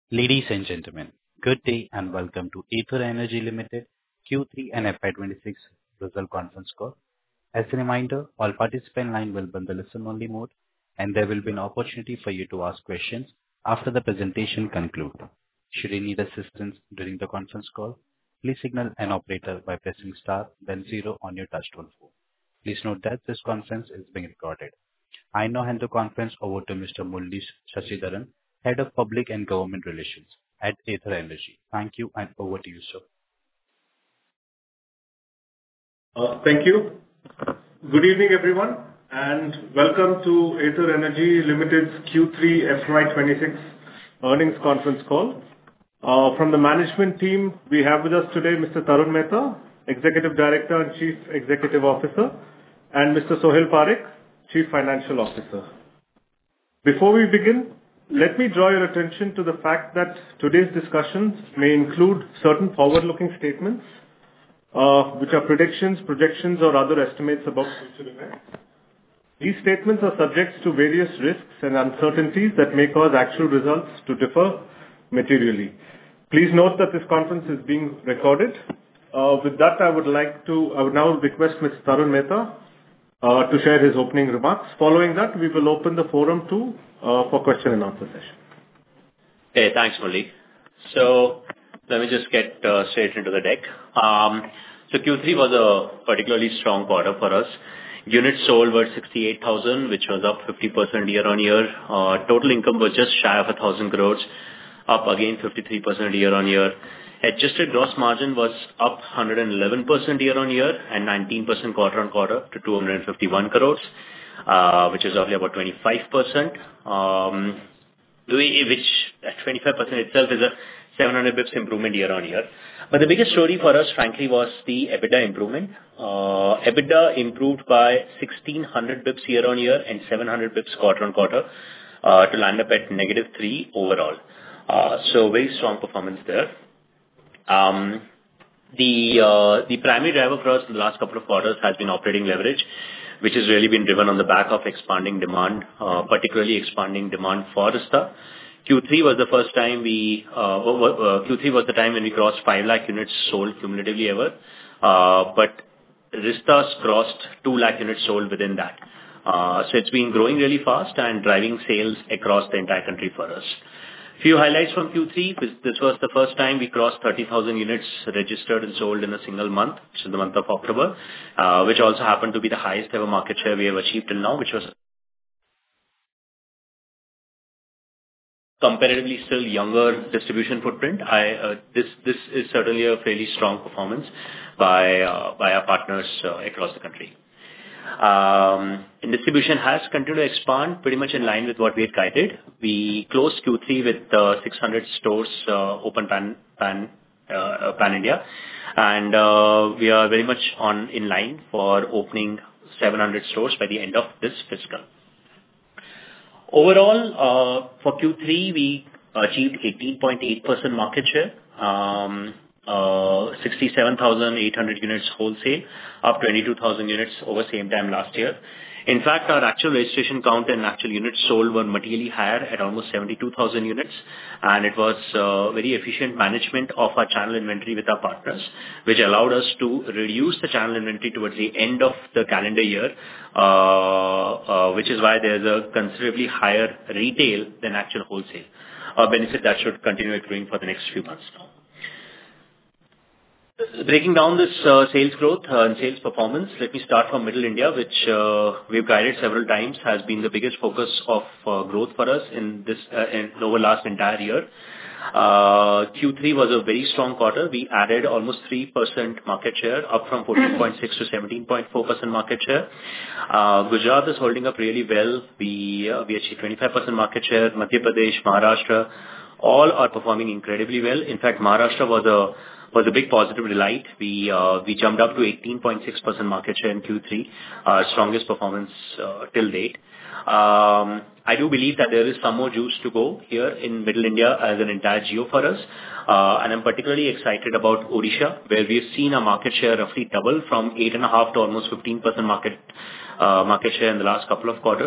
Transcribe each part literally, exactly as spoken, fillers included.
Ladies and gentlemen, good day and welcome to Ather Energy Limited Q three and F Y twenty-six result conference call. As a reminder, all participant line will be in the listen-only mode, and there will be an opportunity for you to ask questions after the presentation concludes. Should you need assistance during the conference call, please signal an operator by pressing star then zero on your touchtone phone. Please note that this conference is being recorded. I now hand the conference over to Mister Murali Sashidharan, Head of Public and Government Relations at Ather Energy. Thank you, and over to you, sir. Uh, Thank you. Good evening, everyone, and welcome to Ather Energy Limited's Q three F Y twenty-six earnings conference call. Uh, From the management team, we have with us today Mister Tarun Mehta, Executive Director and Chief Executive Officer, and Mister Sohil Parekh, Chief Financial Officer. Before we begin, let me draw your attention to the fact that today's discussions may include certain forward-looking statements, uh, which are predictions, projections, or other estimates about future events. These statements are subject to various risks and uncertainties that may cause actual results to differ materially. Please note that this conference is being recorded. Uh, with that, I would like to, I would now request Mister Tarun Mehta uh, to share his opening remarks. Following that, we will open the forum to uh, for question and answer session. Hey, thanks, Murali. So let me just get uh, straight into the deck. Um, so Q three was a particularly strong quarter for us. Units sold were sixty-eight thousand, which was up fifty percent year-on-year. Uh, total income was just shy of one thousand crores, up again fifty-three percent year-on-year. Adjusted gross margin was up one hundred eleven percent year-on-year and nineteen percent quarter-on-quarter to two hundred fifty-one crores, uh, which is roughly about twenty-five percent, um, which at twenty-five percent itself is a seven hundred bips improvement year-on-year. But the biggest story for us, frankly, was the EBITDA improvement. Uh, EBITDA improved by sixteen hundred bips year-on-year and seven hundred bips quarter-on-quarter uh, to land up at negative three overall. Uh, so very strong performance there. Um, the uh, the primary driver for us in the last couple of quarters has been operating leverage, which has really been driven on the back of expanding demand, uh, particularly expanding demand for Rizta. Q three was the first time we uh, uh, Q three was the time when we crossed five lakh units sold cumulatively ever, uh, but Rizta's crossed two lakh units sold within that. Uh, so it's been growing really fast and driving sales across the entire country for us. Few highlights from Q three. This was the first time we crossed thirty thousand units registered and sold in a single month, which is the month of October, uh, which also happened to be the highest ever market share we have achieved till now, which was comparatively still younger distribution footprint. I, uh, this, this is certainly a fairly strong performance by, uh, by our partners uh, across the country. Um, and distribution has continued to expand pretty much in line with what we had guided. We closed Q three with uh, six hundred stores uh, open pan pan uh, pan India, and uh, we are very much on in line for opening seven hundred stores by the end of this fiscal. Overall, uh, for Q three, we achieved eighteen point eight percent market share. Um, Uh, sixty-seven thousand eight hundred units wholesale, up twenty-two thousand units over same time last year. In fact, our actual registration count and actual units sold were materially higher at almost seventy-two thousand units, and it was uh, very efficient management of our channel inventory with our partners, which allowed us to reduce the channel inventory towards the end of the calendar year, uh, uh, which is why there's a considerably higher retail than actual wholesale, a benefit that should continue accruing for the next few months now. Breaking down this uh, sales growth uh, and sales performance, let me start from Middle India, which uh, we've guided several times, has been the biggest focus of uh, growth for us in this uh, in over last entire year. Uh, Q three was a very strong quarter. We added almost three percent market share, up from fourteen point six to seventeen point four percent market share. Uh, Gujarat is holding up really well. We uh, we achieved twenty-five percent market share. Madhya Pradesh, Maharashtra, all are performing incredibly well. In fact, Maharashtra was a was a big positive delight. We uh, we jumped up to eighteen point six percent market share in Q three, our strongest performance uh, till date. Um, I do believe that there is some more juice to go here in Middle India as an entire geo for us. Uh, and I'm particularly excited about Odisha, where we've seen our market share roughly double from eight point five to almost fifteen percent market uh, market share in the last couple of quarters.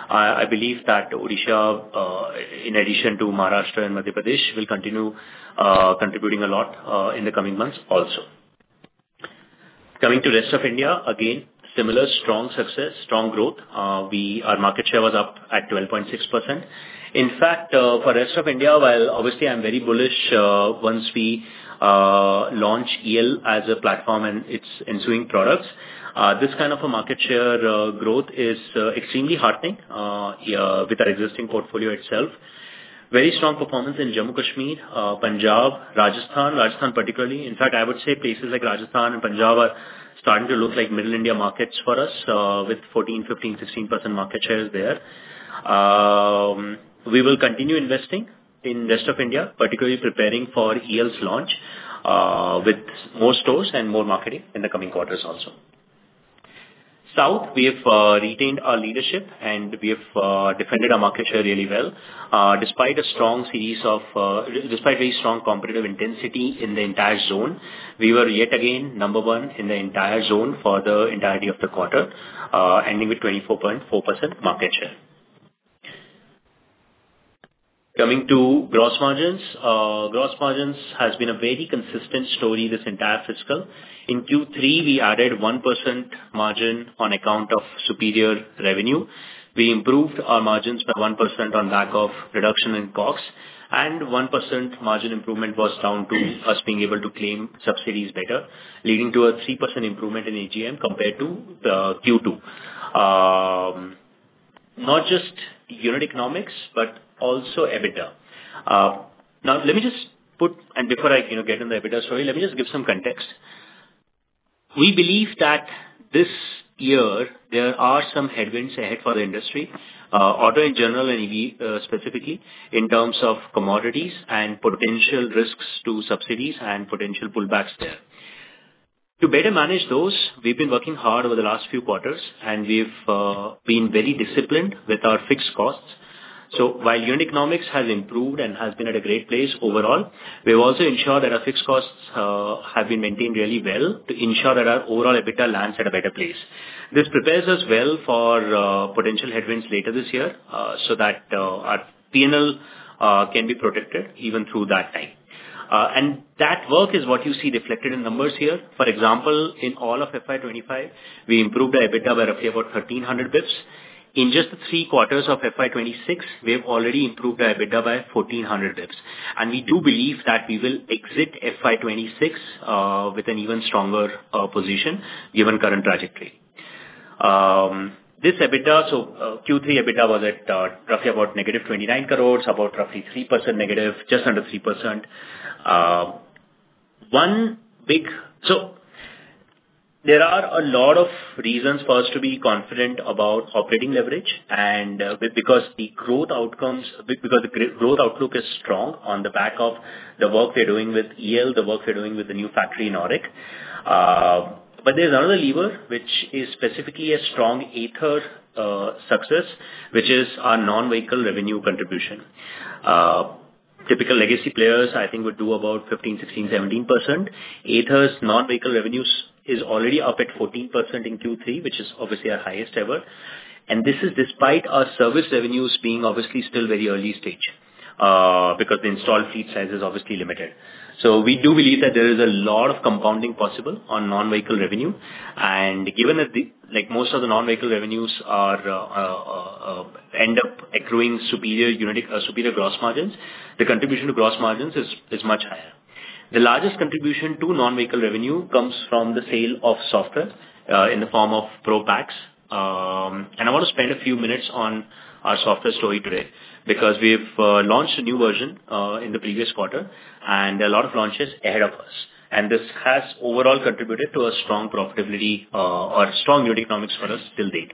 I, I believe that Odisha, uh, in addition to Maharashtra and Madhya Pradesh, will continue uh, contributing a lot uh, in the coming months also. Coming to rest of India, again, similar strong success, strong growth. Uh, we Our market share was up at twelve point six percent. In fact, uh, for rest of India, while obviously I'm very bullish uh, once we uh, launch E L as a platform and its ensuing products, uh, this kind of a market share uh, growth is uh, extremely heartening uh, yeah, with our existing portfolio itself. Very strong performance in Jammu Kashmir, uh, Punjab, Rajasthan, Rajasthan particularly. In fact, I would say places like Rajasthan and Punjab are starting to look like middle India markets for us uh, with fourteen, fifteen, sixteen percent market shares there. Um, we will continue investing in rest of India, particularly preparing for E L's launch uh, with more stores and more marketing in the coming quarters also. South, we have uh, retained our leadership and we have uh, defended our market share really well. Uh, despite a strong series of, uh, despite very strong competitive intensity in the entire zone, we were yet again number one in the entire zone for the entirety of the quarter, uh, ending with twenty-four point four percent market share. Coming to gross margins, uh, gross margins has been a very consistent story this entire fiscal. In Q three, we added one percent margin on account of superior revenue. We improved our margins by one percent on back of reduction in costs, and one percent margin improvement was down to us being able to claim subsidies better, leading to a three percent improvement in A G M compared to the Q two. Um, not just unit economics, but also EBITDA. Uh, now, let me just put, and before I you know get in the EBITDA story, let me just give some context. We believe that this year there are some headwinds ahead for the industry, uh, auto in general and E V uh, specifically, in terms of commodities and potential risks to subsidies and potential pullbacks there. To better manage those, we've been working hard over the last few quarters, and we've uh, been very disciplined with our fixed costs. So while unit economics has improved and has been at a great place overall, we've also ensured that our fixed costs uh, have been maintained really well to ensure that our overall EBITDA lands at a better place. This prepares us well for uh, potential headwinds later this year, uh, so that uh, our P and L uh, can be protected even through that time. Uh, and that work is what you see reflected in numbers here. For example, in all of F Y twenty-five, we improved our EBITDA by roughly about thirteen hundred bips. In just the three quarters of F Y twenty-six, we have already improved our EBITDA by fourteen hundred bips. And we do believe that we will exit F Y twenty-six uh, with an even stronger uh, position given current trajectory. Um, this EBITDA, so uh, Q three EBITDA was at uh, roughly about negative twenty-nine crores, about roughly three percent negative, just under three percent. Uh, one big, so there are a lot of reasons for us to be confident about operating leverage, and uh, because the growth outcomes, because the growth outlook is strong on the back of the work we're doing with E L, the work we're doing with the new factory in Auric. Uh, but there's another lever which is specifically a strong Ather uh, success, which is our non-vehicle revenue contribution. Uh, Typical legacy players, I think, would do about fifteen, sixteen, seventeen percent. Ather's non-vehicle revenues is already up at fourteen percent in Q three, which is obviously our highest ever. And this is despite our service revenues being obviously still very early stage, uh, because the installed fleet size is obviously limited. So we do believe that there is a lot of compounding possible on non-vehicle revenue. And given that the, like most of the non-vehicle revenues are uh, uh, uh, end up accruing superior unit, uh, superior gross margins, the contribution to gross margins is, is much higher. The largest contribution to non-vehicle revenue comes from the sale of software uh, in the form of Pro Packs. Um, and I want to spend a few minutes on our software story today, because we've uh, launched a new version uh, in the previous quarter and a lot of launches ahead of us. And this has overall contributed to a strong profitability uh, or strong unit economics for us till date.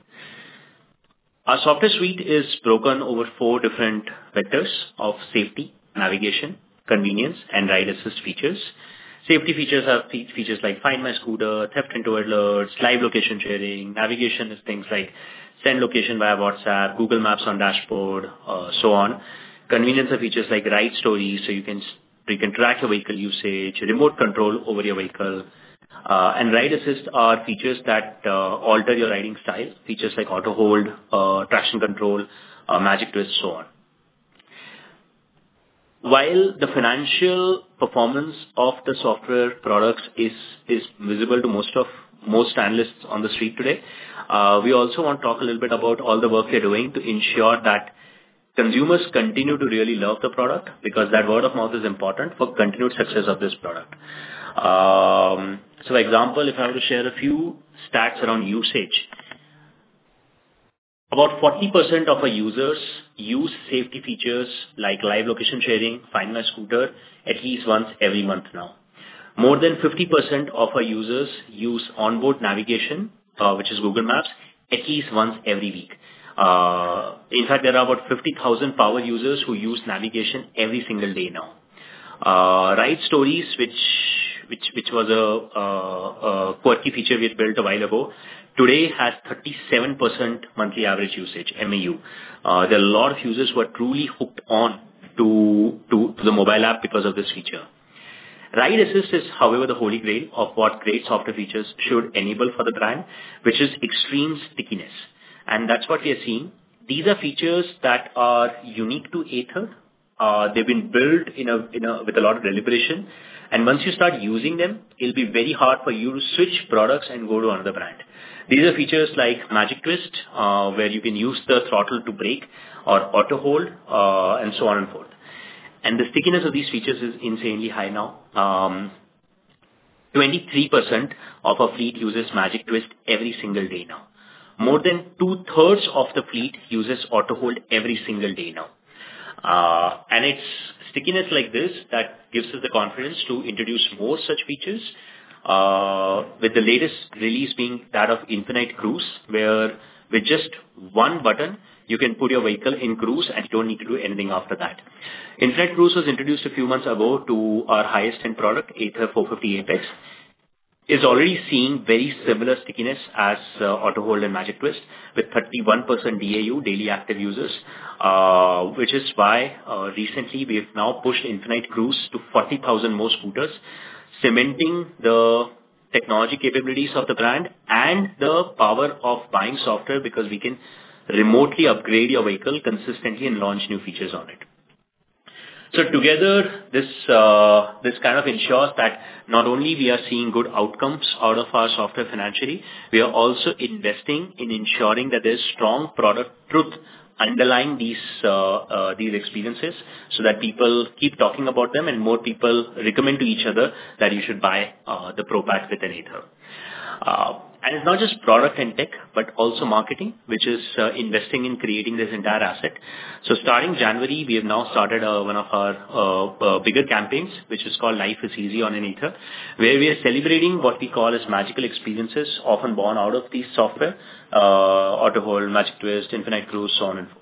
Our software suite is broken over four different vectors of safety, navigation, convenience, and ride assist features. Safety features have fe- features like Find My Scooter, Theft Into Alerts, live location sharing. Navigation is things like send location via WhatsApp, Google Maps on dashboard, uh, so on. Convenience are features like Ride Stories, so you can you can track your vehicle usage, remote control over your vehicle. Uh, and Ride Assist are features that uh, alter your riding style, features like auto hold, uh, traction control, uh, magic twist, so on. While the financial performance of the software products is is visible to most of most analysts on the street today, uh, we also want to talk a little bit about all the work we're doing to ensure that consumers continue to really love the product, because that word of mouth is important for continued success of this product. Um, so, for example, if I were to share a few stats around usage, about forty percent of our users use safety features like live location sharing, Find My Scooter at least once every month now. More than fifty percent of our users use onboard navigation, uh, which is Google Maps, at least once every week. Uh, in fact, there are about fifty thousand power users who use navigation every single day now. Uh, Ride Stories, which which which was a, a, a quirky feature we had built a while ago, today has thirty-seven percent monthly average usage, M A U. Uh, there are a lot of users who are truly hooked on to, to, to the mobile app because of this feature. Ride Assist is, however, the holy grail of what great software features should enable for the brand, which is extreme stickiness. And that's what we are seeing. These are features that are unique to Ather. Uh, they've been built in a, in a, with a lot of deliberation. And once you start using them, it'll be very hard for you to switch products and go to another brand. These are features like Magic Twist, uh, where you can use the throttle to brake, or auto hold, uh, and so on and forth. And the stickiness of these features is insanely high now. Um, twenty-three percent of our fleet uses Magic Twist every single day now. More than two-thirds of the fleet uses auto hold every single day now. Uh, and it's stickiness like this that gives us the confidence to introduce more such features, uh, with the latest release being that of Infinite Cruise, where with just one button, you can put your vehicle in cruise and you don't need to do anything after that. Infinite Cruise was introduced a few months ago to our highest end product, Ather four fifty Apex. Is already seeing very similar stickiness as uh, Auto Hold and Magic Twist, with thirty-one percent D A U, daily active users, uh, which is why uh, recently we have now pushed Infinite Cruise to forty thousand more scooters, cementing the technology capabilities of the brand and the power of buying software, because we can remotely upgrade your vehicle consistently and launch new features on it. So together, this uh, this kind of ensures that not only we are seeing good outcomes out of our software financially, we are also investing in ensuring that there's strong product truth underlying these uh, uh, these experiences, so that people keep talking about them and more people recommend to each other that you should buy uh, the Pro Pack with an Ather. Uh, and it's not just product and tech, but also marketing, which is uh, investing in creating this entire asset. So starting January, we have now started uh, one of our uh, uh, bigger campaigns, which is called Life is Easy on an Ather, where we are celebrating what we call as magical experiences, often born out of these software, uh, Auto Hold, Magic Twist, Infinite Cruise, so on and forth.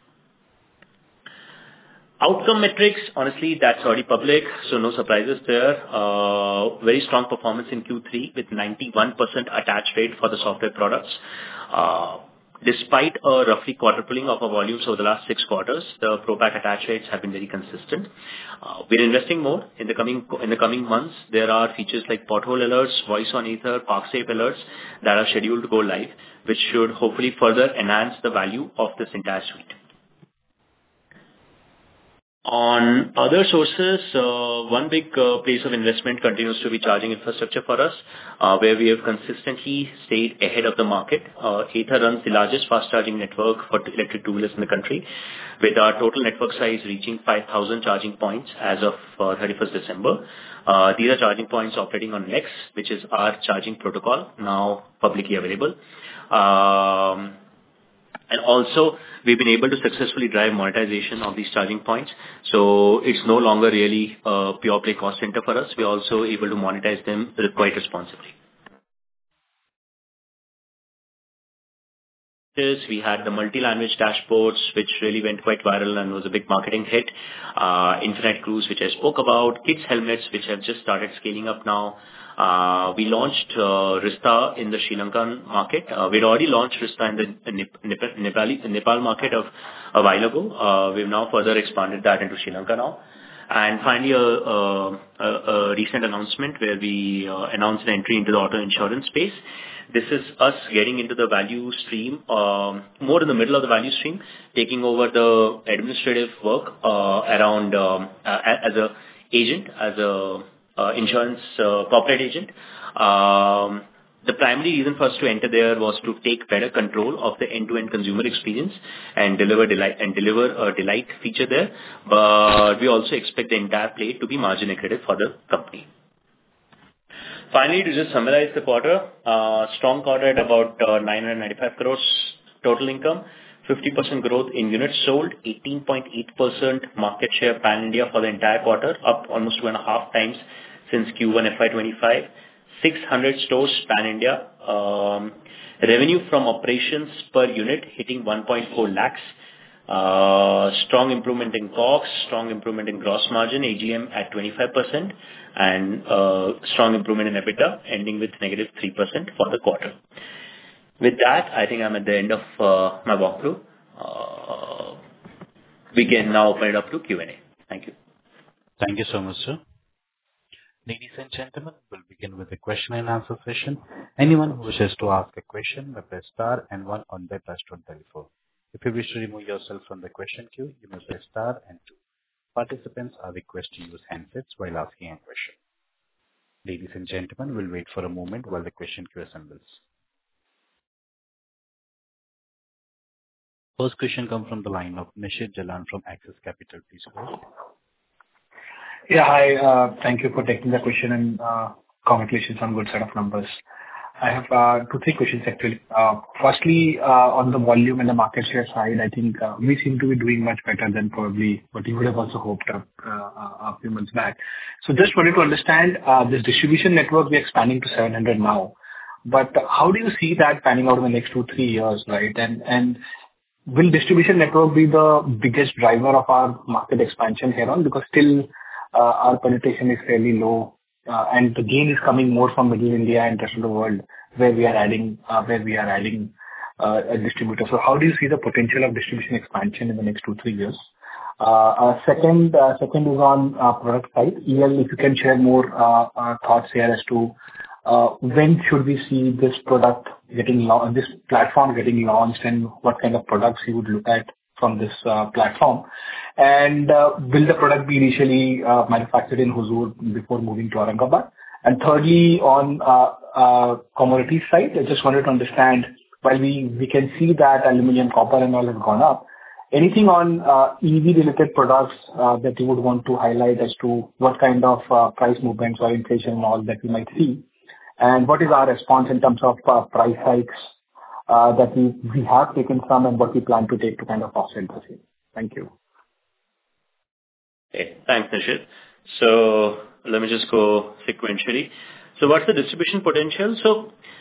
Outcome metrics, honestly, that's already public, so no surprises there. Uh, very strong performance in Q three with ninety-one percent attach rate for the software products. Uh, despite a roughly quadrupling of our volumes over the last six quarters, the Pro Pack attach rates have been very consistent. Uh, we're investing more in the coming in the coming months. There are features like pothole alerts, voice on Ather, park safe alerts that are scheduled to go live, which should hopefully further enhance the value of this entire suite. On other sources, uh, one big uh, place of investment continues to be charging infrastructure for us, uh, where we have consistently stayed ahead of the market. Uh, Ather runs the largest fast charging network for electric two-wheelers in the country, with our total network size reaching five thousand charging points as of uh, thirty-first December. Uh, these are charging points operating on Lex, which is our charging protocol, now publicly available. Um, And also, we've been able to successfully drive monetization of these charging points. So it's no longer really a pure play cost center for us. We're also able to monetize them quite responsibly. We had the multi-language dashboards, which really went quite viral and was a big marketing hit. Uh, Infinite Cruise, which I spoke about. Kids helmets, which have just started scaling up now. Uh, we launched uh, Rizta in the Sri Lankan market. Uh, we'd already launched Rizta in the Nep- Nep- Nepali, Nepal market of, a while ago. Uh, we've now further expanded that into Sri Lanka now. And finally, a, a, a, a recent announcement where we uh, announced an entry into the auto insurance space. This is us getting into the value stream, um, more in the middle of the value stream, taking over the administrative work uh, around um, uh, as a agent, as a uh, insurance uh, corporate agent. Um, The primary reason for us to enter there was to take better control of the end-to-end consumer experience and deliver delight and deliver a delight feature there. But we also expect the entire play to be margin accretive for the company. Finally, to just summarize the quarter, uh, strong quarter at about uh, nine hundred ninety-five crores total income, fifty percent growth in units sold, eighteen point eight percent market share pan-India for the entire quarter, up almost two and a half times since Q one F Y twenty-five. six hundred stores pan-India. Um, revenue from operations per unit hitting one point four lakhs. Uh, strong improvement in C O G S, strong improvement in gross margin, A G M at twenty-five percent, and uh, strong improvement in EBITDA, ending with negative three percent for the quarter. With that, I think I'm at the end of uh, my walkthrough. Uh, we can now open it up to Q and A. Thank you. Thank you so much, sir. Ladies and gentlemen, we'll begin with the question and answer session. Anyone who wishes to ask a question may press star and one on their touchtone telephone. If you wish to remove yourself from the question queue, you may press star and two. Participants are requested to use handsets while asking a question. Ladies and gentlemen, we'll wait for a moment while the question queue assembles. First question comes from the line of Nishit Jalan from Axis Capital. Please go ahead. Yeah, hi. Uh, thank you for taking the question and uh, congratulations on good set of numbers. I have uh, two, three questions actually. Uh, firstly, uh, on the volume and the market share side, I think uh, we seem to be doing much better than probably what you would have also hoped uh, uh, a few months back. So just wanted to understand uh, this distribution network we're expanding to seven hundred now. But how do you see that panning out in the next two, three years, right? And and will distribution network be the biggest driver of our market expansion here on? Because still Uh, our penetration is fairly low, uh, and the gain is coming more from Middle India and rest of the world, where we are adding uh, where we are adding uh, a distributor. So how do you see the potential of distribution expansion in the next two, three years? Uh, uh, second, uh, second is on uh, product side. E L, if you can share more uh, uh, thoughts here as to uh, when should we see this product getting la- this platform getting launched, and what kind of products you would look at from this uh, platform, and uh, will the product be initially uh, manufactured in Hosur before moving to Aurangabad? And thirdly, on uh, uh, commodity side, I just wanted to understand, while we, we can see that aluminium, copper and all have gone up, anything on uh, E V-related products uh, that you would want to highlight as to what kind of uh, price movements or inflation and all that we might see? And what is our response in terms of uh, price hikes Uh, that we, we have taken some and what we plan to take to kind of offset the same. Thank you. Okay, thanks, Nishit. So let me just go sequentially. So what's the distribution potential? So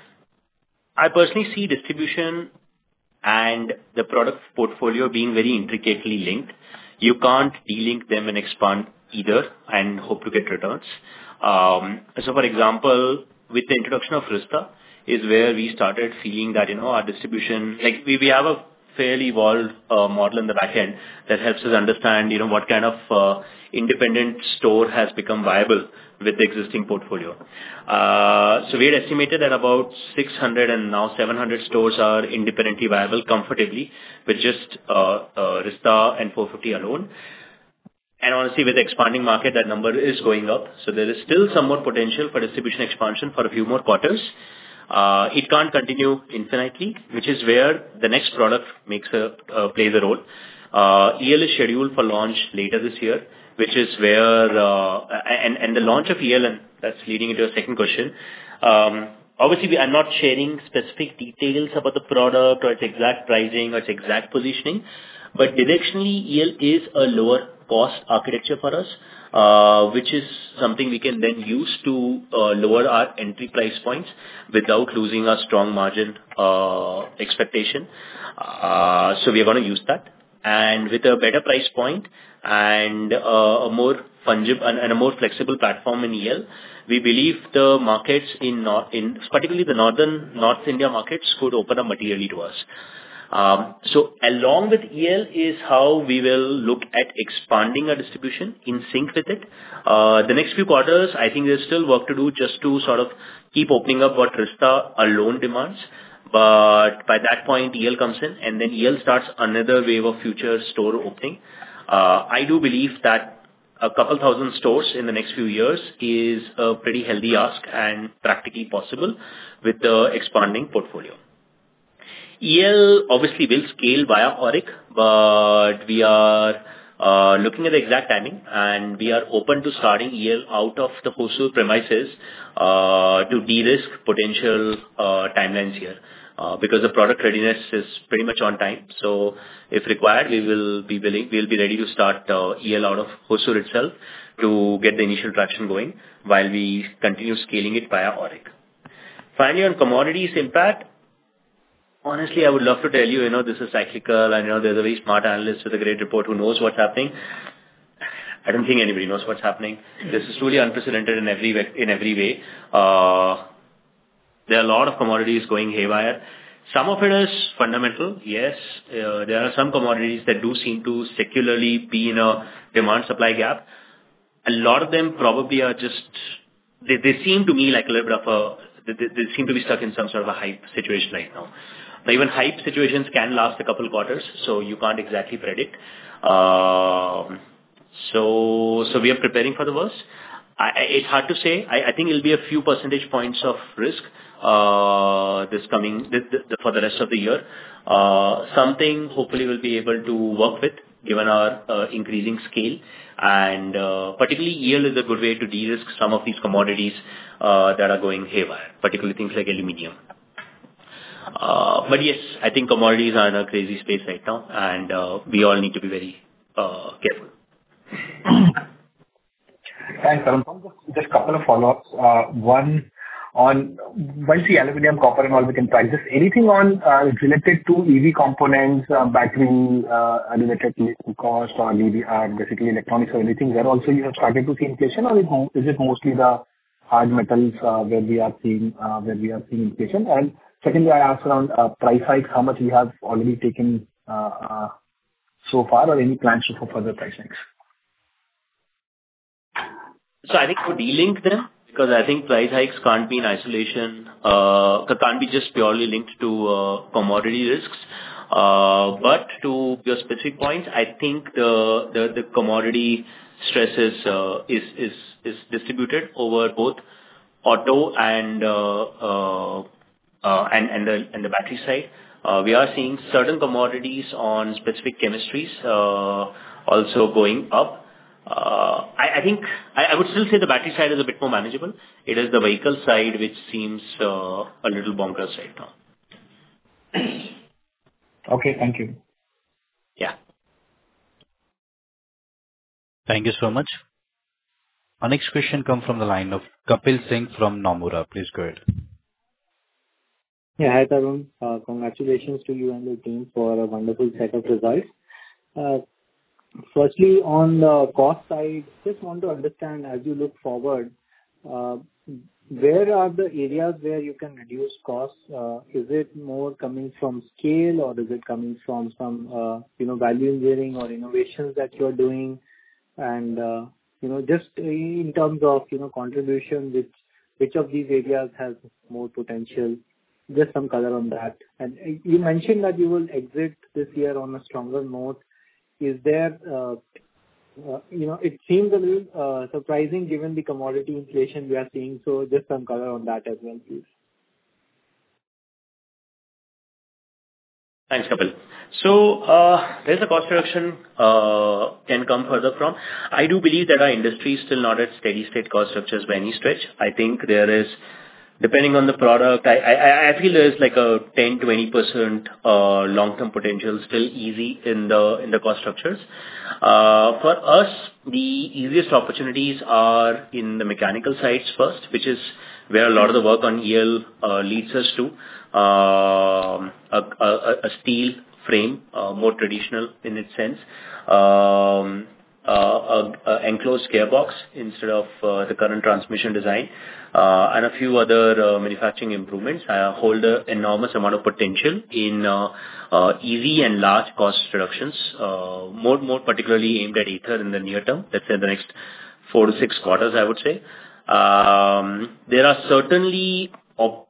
I personally see distribution and the product portfolio being very intricately linked. You can't de-link them and expand either and hope to get returns. Um, so for example, with the introduction of Rizta, is where we started feeling that, you know, our distribution, like we, we have a fairly evolved uh, model in the back end that helps us understand, you know, what kind of uh, independent store has become viable with the existing portfolio. Uh, so we had estimated that about six hundred and now seven hundred stores are independently viable comfortably with just uh, uh, Rizta and four fifty alone. And honestly, with the expanding market, that number is going up. So there is still some more potential for distribution expansion for a few more quarters. Uh, it can't continue infinitely, which is where the next product makes a uh, plays a role. Uh, E L is scheduled for launch later this year, which is where uh, and and the launch of E L, and that's leading into a second question. Um, obviously, we are not sharing specific details about the product or its exact pricing or its exact positioning, but directionally, E L is a lower cost architecture for us. Uh, which is something we can then use to uh, lower our entry price points without losing our strong margin uh, expectation. Uh, so we are going to use that. And with a better price point and uh, a more fungible and, and a more flexible platform in E L, we believe the markets in, north, in particularly the northern North India markets could open up materially to us. Um, so along with E L is how we will look at expanding our distribution in sync with it. Uh, the next few quarters, I think there's still work to do just to sort of keep opening up what Rizta alone demands. But by that point, E L comes in, and then E L starts another wave of future store opening. Uh, I do believe that a couple thousand stores in the next few years is a pretty healthy ask and practically possible with the expanding portfolio. E L obviously will scale via Auric, but we are uh, looking at the exact timing, and we are open to starting E L out of the Hosur premises uh, to de-risk potential uh, timelines here. Uh, because the product readiness is pretty much on time. So if required, we will be willing, we'll be ready to start uh, E L out of Hosur itself to get the initial traction going while we continue scaling it via Auric. Finally, on commodities impact, honestly, I would love to tell you, you know, this is cyclical, and, you know, there's a very smart analyst with a great report who knows what's happening. I don't think anybody knows what's happening. This is truly unprecedented in every way, in every way. Uh, There are a lot of commodities going haywire. Some of it is fundamental, yes. Uh, there are some commodities that do seem to secularly be in a demand-supply gap. A lot of them probably are just, they, they seem to me like a little bit of a, they, they seem to be stuck in some sort of a hype situation right now. Now, even hype situations can last a couple of quarters, so you can't exactly predict. Um, so, so we are preparing for the worst. I, it's hard to say. I, I think it'll be a few percentage points of risk uh, this coming this, this, for the rest of the year. Uh, something hopefully we'll be able to work with given our uh, increasing scale, and uh, particularly E L is a good way to de-risk some of these commodities uh, that are going haywire, particularly things like aluminium. Uh, but yes, I think commodities are in a crazy space right now, and uh, we all need to be very uh, careful. Thanks, Arun. Just a couple of follow-ups. Uh, One on, once the aluminum, copper and all we can price this, anything on uh, related to E V components, uh, battery uh, related to cost or E V, uh, basically electronics or anything, where also you have started to see inflation, or is mo- is it mostly the hard metals uh, where we are seeing uh, where we are seeing inflation? And secondly, I asked around uh, price hikes, how much we have already taken uh, uh, so far, or any plans for further price hikes? So I think we de-link them, because I think price hikes can't be in isolation, uh, can't be just purely linked to uh, commodity risks. Uh, but to your specific points, I think the the, the commodity stress is, uh, is is is distributed over both auto and uh, uh, uh, and and the and the battery side. Uh, we are seeing certain commodities on specific chemistries uh, also going up. Uh, I, I think I, I would still say the battery side is a bit more manageable. It is the vehicle side which seems uh, a little bonkers right now. Okay, thank you. Yeah. Thank you so much. Our next question comes from the line of Kapil Singh from Nomura. Please go ahead. Yeah, hi Tarun. Uh, congratulations to you and the team for a wonderful set of results. Uh, Firstly, on the cost side, just want to understand as you look forward, uh, where are the areas where you can reduce costs? Uh, Is it more coming from scale, or is it coming from some, uh, you know, value engineering or innovations that you're doing? And, uh, you know, just in terms of, you know, contribution, which which of these areas has more potential? Just some color on that. And uh, you mentioned that you will exit this year on a stronger note. Is there, uh, uh, you know, it seems a little uh, surprising given the commodity inflation we are seeing. So just some color on that as well, please. Thanks, Kapil. So, uh, there's a cost reduction uh, can come further from. I do believe that our industry is still not at steady state cost structures by any stretch. I think there is, depending on the product, I, I, I feel there's like a ten to twenty percent uh, long-term potential still easy in the in the cost structures. Uh, for us, the easiest opportunities are in the mechanical sides first, which is where a lot of the work on E L uh, leads us to. Uh, a, a, a steel frame, uh, more traditional in its sense. Um, uh, a, a enclosed gearbox instead of uh, the current transmission design, uh, and a few other uh, manufacturing improvements uh, hold an enormous amount of potential in uh, uh, easy and large cost reductions, uh, more more particularly aimed at Ather in the near term, let's say the next four to six quarters, I would say. Um, there are certainly op-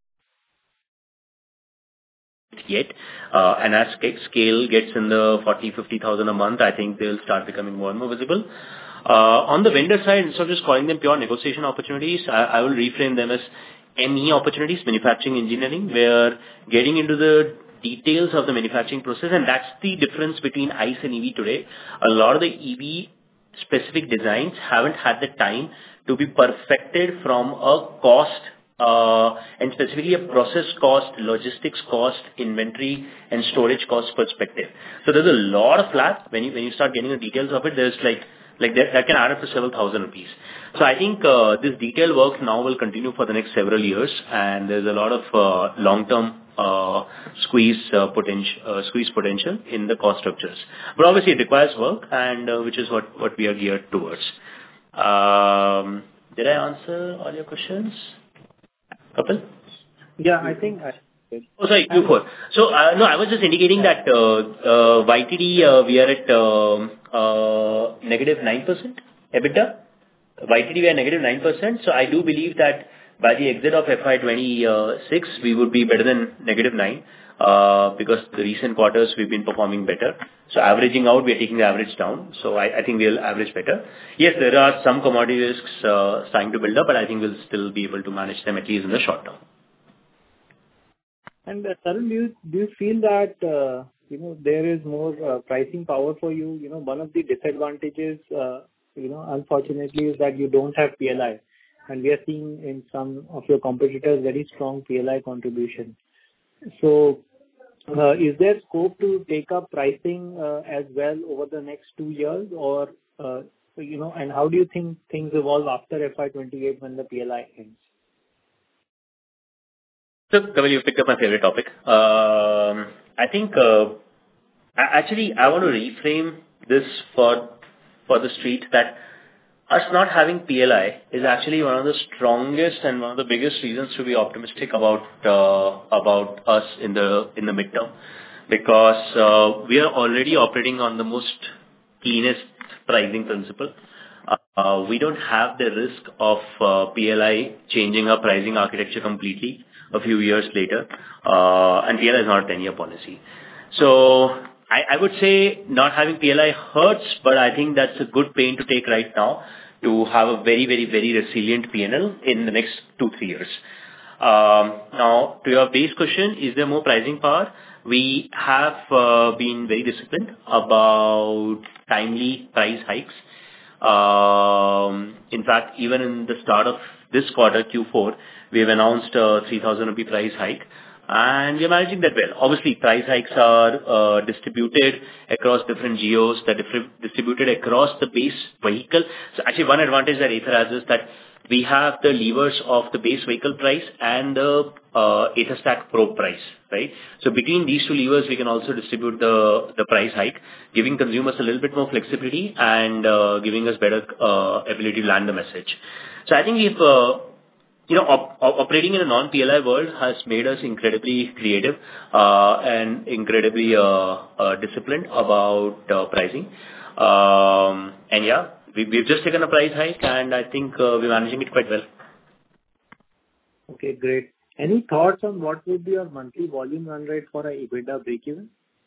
yet, uh, and as sca- scale gets in the forty, fifty thousand a month, I think they'll start becoming more and more visible. Uh, on the vendor side, instead of just calling them pure negotiation opportunities, I, I will reframe them as M E opportunities, manufacturing engineering, where getting into the details of the manufacturing process, and that's the difference between ICE and E V today. A lot of the E V specific designs haven't had the time to be perfected from a cost uh, and specifically a process cost, logistics cost, inventory and storage cost perspective. So there's a lot of flat when you when you start getting the details of it. There's like like that, that can add up to several thousand rupees. So I think uh, this detailed work now will continue for the next several years, and there's a lot of uh, long-term uh, squeeze uh, potential uh, squeeze potential in the cost structures. But obviously, it requires work, and uh, which is what what we are geared towards. Um, did I answer all your questions, Kapil? Yeah, I think I did. Oh, sorry, Q four. So, uh, no, I was just indicating that uh, uh, Y T D, uh, we are at um, uh, negative nine percent EBITDA. Y T D, we are negative nine percent. So I do believe that by the exit of F Y twenty-six, we would be better than negative nine, uh, because the recent quarters we've been performing better. So averaging out, we are taking the average down. So I I think we'll average better. Yes, there are some commodity risks uh, starting to build up, but I think we'll still be able to manage them, at least in the short term. And uh, Tarun, do you do you feel that uh, you know there is more uh, pricing power for you? You know, one of the disadvantages, uh, you know, unfortunately, is that you don't have P L I, and we are seeing in some of your competitors very strong P L I contribution. So, uh, is there scope to take up pricing uh, as well over the next two years, or uh, you know, and how do you think things evolve after F Y twenty-eight when the P L I ends? So, Kapil, you picked up my favorite topic. Um, I think, uh, actually, I want to reframe this for for the street that us not having P L I is actually one of the strongest and one of the biggest reasons to be optimistic about uh, about us in the in the midterm, because uh, we are already operating on the most cleanest pricing principle. Uh, we don't have the risk of uh, P L I changing our pricing architecture completely a few years later, uh, and P L I is not a ten-year policy. So I, I would say not having P L I hurts, but I think that's a good pain to take right now to have a very, very, very resilient P and L in the next two, three years. Um, now, to your base question, is there more pricing power? We have uh, been very disciplined about timely price hikes. Um, in fact, even in the start of this quarter, Q four, we have announced a three thousand rupee price hike, and we are managing that well. Obviously, price hikes are uh, distributed across different geos, they're different, distributed across the base vehicle. So actually, one advantage that Ather has is that we have the levers of the base vehicle price and the uh, AtherStack Pro price, right? So between these two levers, we can also distribute the, the price hike, giving consumers a little bit more flexibility and uh, giving us better uh, ability to land the message. So I think we've, uh, you know, op- op- operating in a non-P L I world has made us incredibly creative uh, and incredibly uh, uh, disciplined about uh, pricing. Um, and yeah, we, we've just taken a price hike, and I think uh, we're managing it quite well. Okay, great. Any thoughts on what would be your monthly volume run rate for a EBITDA breakeven?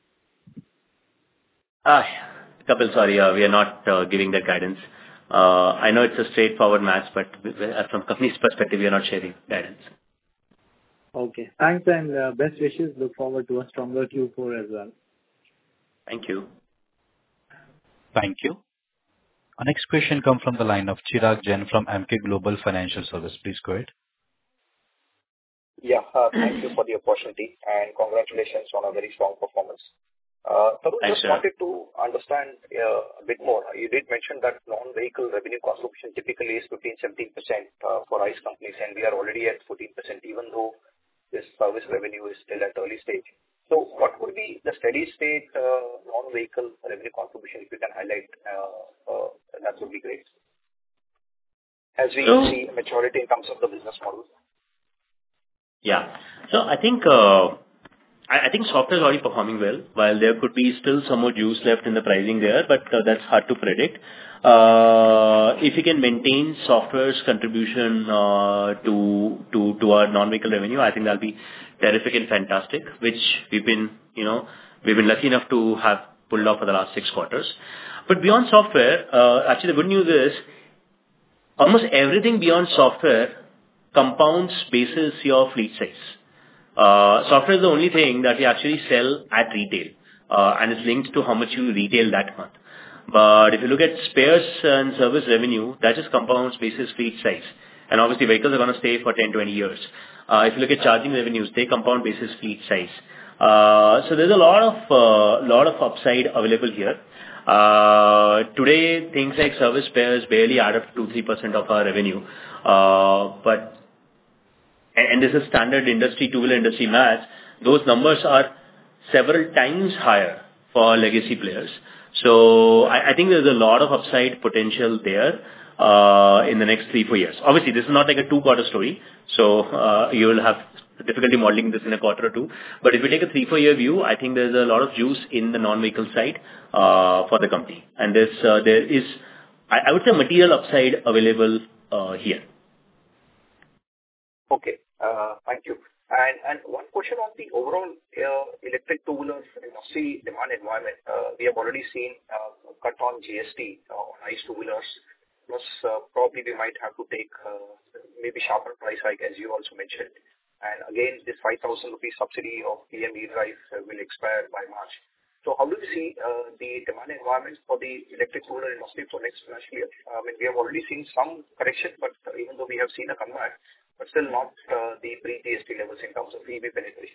Ah, Kapil, sorry, uh, we are not uh, giving that guidance. Uh, I know it's a straightforward match, but from company's perspective, we are not sharing guidance. Okay. Thanks, and uh, best wishes. Look forward to a stronger Q four as well. Thank you. Thank you. Our next question comes from the line of Chirag Jain from Emkay Global Financial Services. Please go ahead. Yeah, uh, thank you for the opportunity, and congratulations on a very strong performance. Uh, Tarun, just wanted to understand uh, a bit more. You did mention that non-vehicle revenue contribution typically is fifteen to seventeen percent uh, for ICE companies, and we are already at fourteen percent, even though this service revenue is still at early stage. So what would be the steady state uh, non-vehicle revenue contribution, if you can highlight, uh, uh, that would be great. As we So, see maturity in terms of the business model. Yeah. So I think uh, I, I think software is already performing well, while there could be still some more juice left in the pricing there, but uh, that's hard to predict. Uh, if you can maintain software's contribution uh, to to to our non-vehicle revenue, I think that'll be terrific and fantastic, which we've been, you know, we've been lucky enough to have pulled off for the last six quarters. But beyond software, uh, actually the good news is almost everything beyond software compounds basis your fleet size. Uh, software is the only thing that you actually sell at retail, uh, and it's linked to how much you retail that month. But if you look at spares and service revenue, that just compounds basis fleet size. And obviously vehicles are going to stay for ten, twenty years. Uh, if you look at charging revenues, they compound basis fleet size. Uh, so there's a lot of, uh, lot of upside available here. Uh, today, things like service spares barely add up to two to three percent of our revenue. Uh, but, and, and this is standard industry, two-wheeler industry math, those numbers are several times higher for legacy players. So I, I think there's a lot of upside potential there uh, in the next three, four years. Obviously, this is not like a two-quarter story, so uh, you will have difficulty modeling this in a quarter or two. But if you take a three, four-year view, I think there's a lot of juice in the non-vehicle side uh, for the company. And this, uh, there is, I, I would say, material upside available uh, here. Okay, uh, thank you. And and one question on the overall uh, electric two-wheelers industry demand environment. Uh, we have already seen uh, a cut on G S T uh, on ICE two-wheelers. Plus, uh, probably we might have to take uh, maybe sharper price hike, as you also mentioned. And again, this five thousand rupees subsidy of P M E-Drive uh, will expire by March. So how do you see uh, the demand environment for the electric two-wheeler industry for next financial year? I mean, we have already seen some correction, but uh, even though we have seen a comeback, but still not uh, the pre-G S T levels in terms of E V penetration.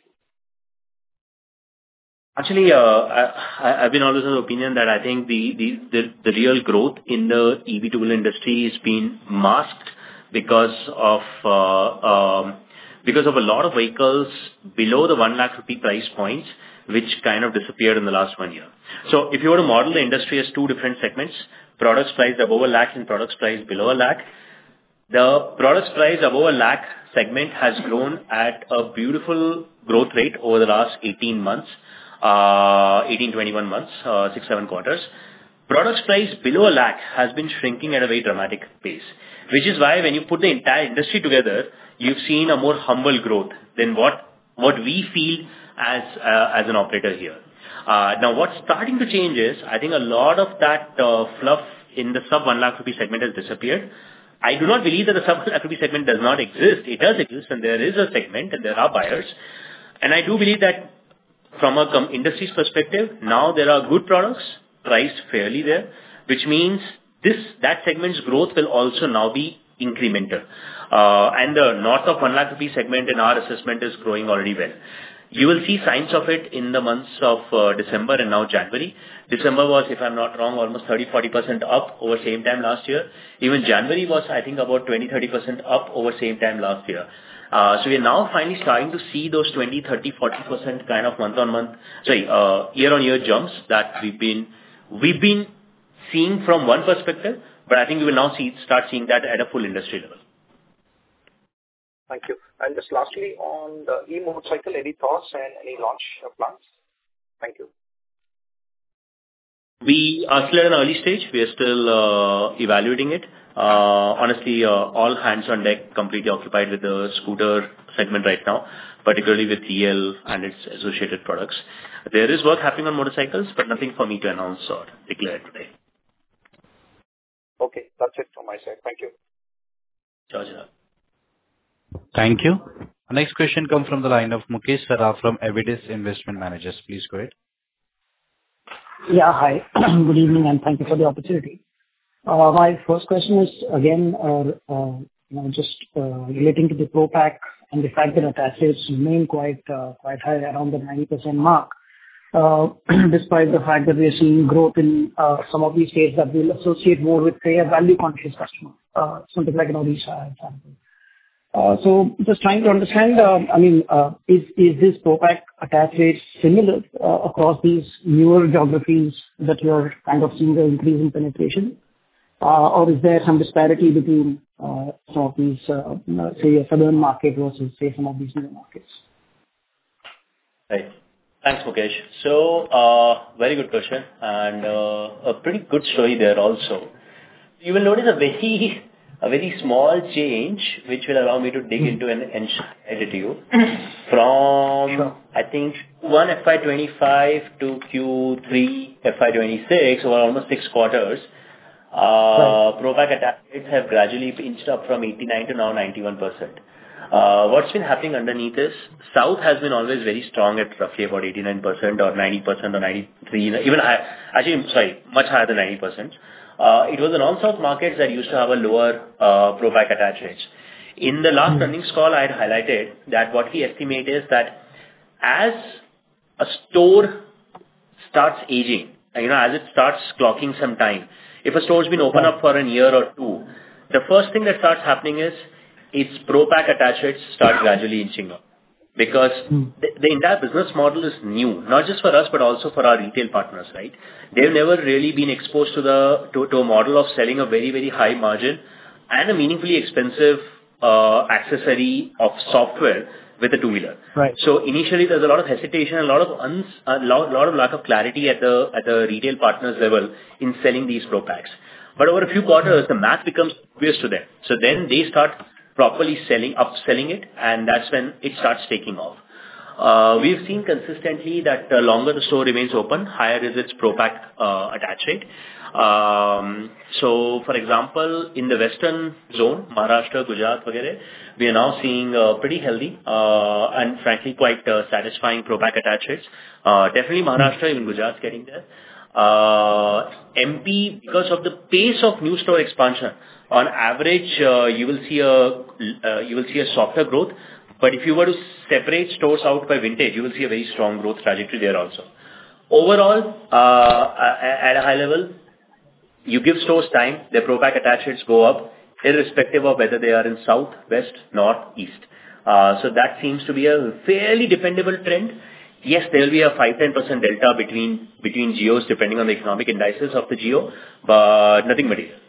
Actually, uh, I, I've been always of the opinion that I think the, the, the, the real growth in the E V two-wheeler industry is being masked because of uh, um, because of a lot of vehicles below the one lakh rupee price points, which kind of disappeared in the last one year. So if you were to model the industry as two different segments, products priced above a lakh and products priced below a lakh, the products priced above a lakh segment has grown at a beautiful growth rate over the last eighteen months, uh, eighteen, twenty-one months, uh, six, seven quarters. Products priced below a lakh has been shrinking at a very dramatic pace, which is why when you put the entire industry together, you've seen a more humble growth than what, what we feel as, uh, as an operator here. Uh, now what's starting to change is, I think a lot of that uh, fluff in the sub one lakh rupee segment has disappeared. I do not believe that the sub one lakh rupee segment does not exist. It does exist, and there is a segment, and there are buyers. And I do believe that from a com- industry's perspective, now there are good products priced fairly there, which means this that segment's growth will also now be incremental. Uh, and the north of one lakh rupee segment in our assessment is growing already well. You will see signs of it in the months of uh, December and now January. December was, if I'm not wrong, almost thirty to forty percent up over same time last year. Even January was, I think, about twenty to thirty percent up over same time last year. Uh, so we are now finally starting to see those twenty, thirty, forty percent kind of month-on-month, sorry, uh, year-on-year jumps that we've been, we've been seeing from one perspective, but I think we will now see, start seeing that at a full industry level. Thank you. And just lastly, on the e-motorcycle, any thoughts and any launch plans? Thank you. We are still at an early stage. We are still uh, evaluating it. Uh, honestly, uh, all hands on deck, completely occupied with the scooter segment right now, particularly with E L and its associated products. There is work happening on motorcycles, but nothing for me to announce or declare today. Okay, that's it from my side. Thank you. Georgia. Thank you. Our next question comes from the line of Mukesh Saraf from Avidis Investment Managers. Please go ahead. Yeah, hi. Good evening, and thank you for the opportunity. Uh, my first question is again, uh, uh, you know, just uh, relating to the Pro Pack and the fact that attach rates remain quite uh, quite high, around the ninety percent mark, uh, despite the fact that we are seeing growth in uh, some of these states that will associate more with, say, a value-conscious customer, uh, something like an Odisha, for example. Uh, So just trying to understand, um, I mean, uh, is is this Pro-Pack attach rate similar uh, across these newer geographies that you're kind of seeing the increase in penetration? Uh, Or is there some disparity between uh, some of these, uh, say, a southern market versus, say, some of these newer markets? Right. Thanks, Mukesh. So, uh, very good question, and uh, a pretty good story there also. You will notice a very, a very small change, which will allow me to dig into and and share it to you. From, Sure. I think, one F Y twenty-five to Q three F Y twenty-six, over almost six quarters, uh, Pro-Pack attach rates have gradually inched up from eighty-nine to now ninety-one percent. Uh, what's been happening underneath is South has been always very strong at roughly about eighty-nine percent or ninety percent or ninety-three, even high, actually, sorry, much higher than ninety percent. Uh, it was the non-South markets that used to have a lower uh, Pro-Pack attach rates. In the last earnings call, I had highlighted that what we estimate is that as a store starts aging, you know, as it starts clocking some time, if a store's been open up for a year or two, the first thing that starts happening is its Pro-Pack attach rates start gradually inching up. Because the, the entire business model is new, not just for us, but also for our retail partners, right? They've never really been exposed to the to, to a model of selling a very, very high margin and a meaningfully expensive uh, accessory of software with a two-wheeler. Right. So initially, there's a lot of hesitation, a lot of uns, a lot, lot of lack of clarity at the at the retail partners level in selling these Pro-Packs. But over a few quarters, the math becomes obvious to them. So then they start properly selling, upselling it, and that's when it starts taking off. Uh, we've seen consistently that the longer the store remains open, higher is its Pro-Pack uh, attach rate. Um, so, for example, in the western zone, Maharashtra, Gujarat, वगैरह, we are now seeing uh, pretty healthy uh, and frankly quite uh, satisfying Pro-Pack attach rates. Uh, definitely Maharashtra, even Gujarat's getting there. Uh, M P, because of the pace of new store expansion, on average, uh, you will see a uh, you will see a softer growth. But if you were to separate stores out by vintage, you will see a very strong growth trajectory there also. Overall, uh, at a high level, you give stores time, their Pro-Pack attach rates go up, irrespective of whether they are in south, west, north, east. Uh, so that seems to be a fairly dependable trend. Yes, there will be a five to ten percent delta between between geos depending on the economic indices of the geo, but nothing material.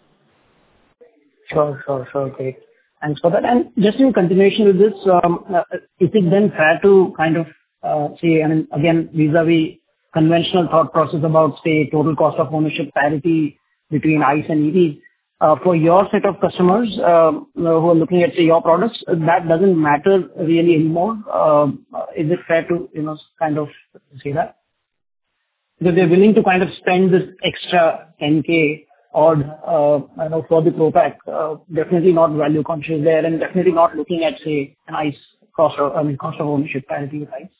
Sure, sure, sure. Great. Thanks for that. And just in continuation with this, um, uh, is it then fair to kind of uh, say, I mean, again, vis-a-vis conventional thought process about, say, total cost of ownership parity between ICE and E V, uh, for your set of customers um, who are looking at, say, your products, that doesn't matter really anymore? Um, Is it fair to, you know, kind of say that? Because they're willing to kind of spend this extra ten K odd, uh, you know, for the Pro-Pack, uh, definitely not value conscious there and definitely not looking at, say, an ICE cost of, I mean, cost of ownership parity with ICE.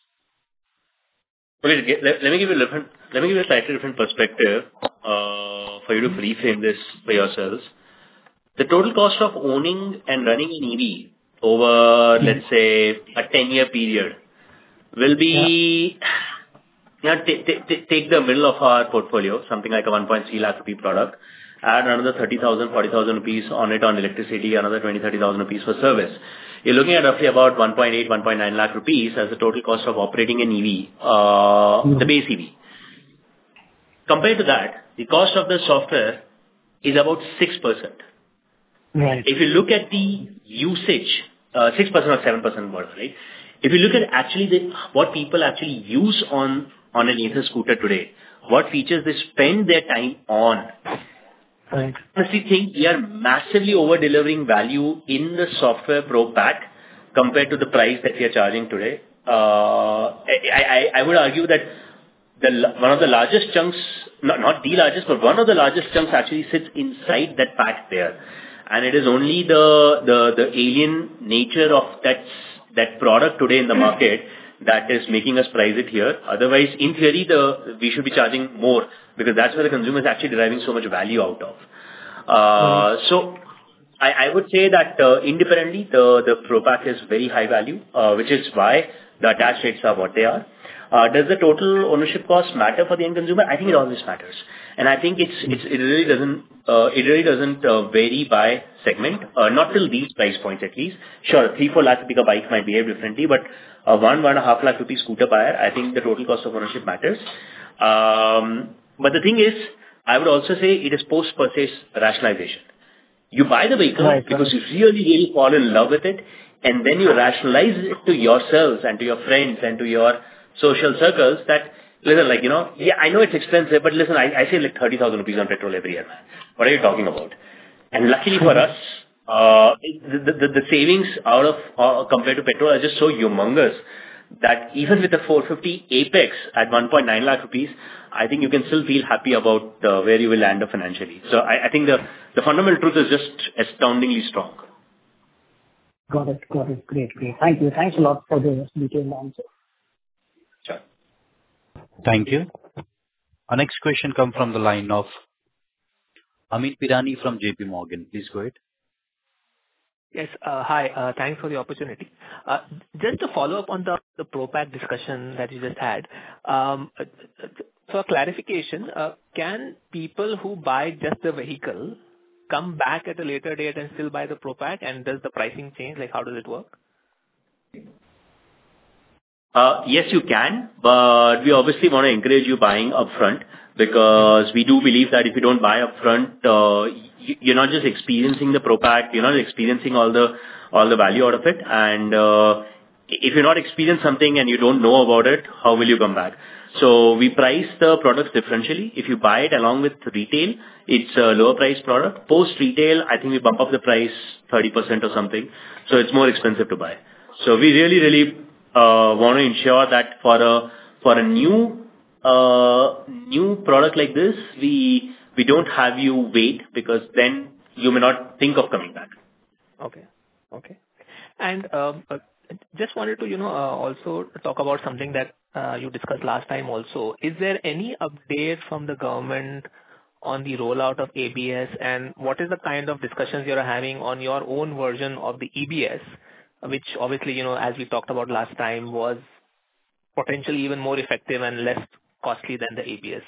Okay, let, let me give you a different, let me give you a slightly different perspective uh, for you to reframe this for yourselves. The total cost of owning and running an E V over, let's say, a ten-year period will be, yeah. you know, t- t- t- take the middle of our portfolio, something like a one point three lakh rupee product, add another thirty thousand, forty thousand rupees on it on electricity, another twenty, thirty thousand rupees for service. You're looking at roughly about one point eight, one point nine lakh rupees as the total cost of operating an E V, uh, mm-hmm. the base E V. Compared to that, the cost of the software is about six percent. Right. If you look at the usage, uh, six percent or seven percent more, right? If you look at actually the, what people actually use on, on an Ather scooter today, what features they spend their time on, right. I honestly think we are massively over-delivering value in the software Pro-Pack compared to the price that we are charging today. Uh, I, I, I would argue that the one of the largest chunks, not, not the largest, but one of the largest chunks actually sits inside that pack there. And it is only the, the, the alien nature of that, that product today in the market that is making us price it here. Otherwise, in theory, the we should be charging more because that's where the consumer is actually deriving so much value out of. Uh, so I, I would say that uh, independently, the, the Pro-Pack is very high value, uh, which is why the attach rates are what they are. Uh, does the total ownership cost matter for the end consumer? I think it always matters. And I think it's, it's it really doesn't, uh, it really doesn't uh, vary by segment, uh, not till these price points at least. Sure, three, four lakh rupee bike might behave differently, but a one, one and a half lakh rupee scooter buyer, I think the total cost of ownership matters. Um, but the thing is, I would also say it is post-purchase rationalization. You buy the vehicle right, because right. you really, really fall in love with it, and then you rationalize it to yourselves and to your friends and to your social circles that, listen, like, you know, yeah, I know it's expensive, but listen, I, I save like thirty thousand rupees on petrol every year, man. What are you talking about? And luckily for us, uh, the, the, the savings out of, uh, compared to petrol are just so humongous that even with the four fifty Apex at one point nine lakh rupees, I think you can still feel happy about uh, where you will land up financially. So I, I think the, the fundamental truth is just astoundingly strong. Got it. Got it. Great. Great. Thank you. Thanks a lot for the detailed answer. Sure. Thank you. Our next question comes from the line of Amit Pirani from J P Morgan. Please go ahead. Yes. Uh, hi. Uh, thanks for the opportunity. Uh, just to follow up on the, the ProPack discussion that you just had. Um, for clarification, uh, can people who buy just the vehicle come back at a later date and still buy the ProPack? And does the pricing change? Like, how does it work? Uh, yes, you can, but we obviously want to encourage you buying upfront because we do believe that if you don't buy upfront, uh, you're not just experiencing the ProPack, you're not experiencing all the all the value out of it. And uh, if you're not experiencing something and you don't know about it, how will you come back? So we price the products differentially. If you buy it along with retail, it's a lower price product. Post retail, I think we bump up the price thirty percent or something. So it's more expensive to buy. So we really, really uh, want to ensure that for a for a new uh, new product like this, we we don't have you wait because then you may not think of coming back. Okay. Okay. And um, uh, just wanted to, you know, uh, also talk about something that uh, you discussed last time also. Is there any update from the government on the rollout of A B S, and what is the kind of discussions you're having on your own version of the E B S, which obviously, you know, as we talked about last time, was potentially even more effective and less costly than the A B S?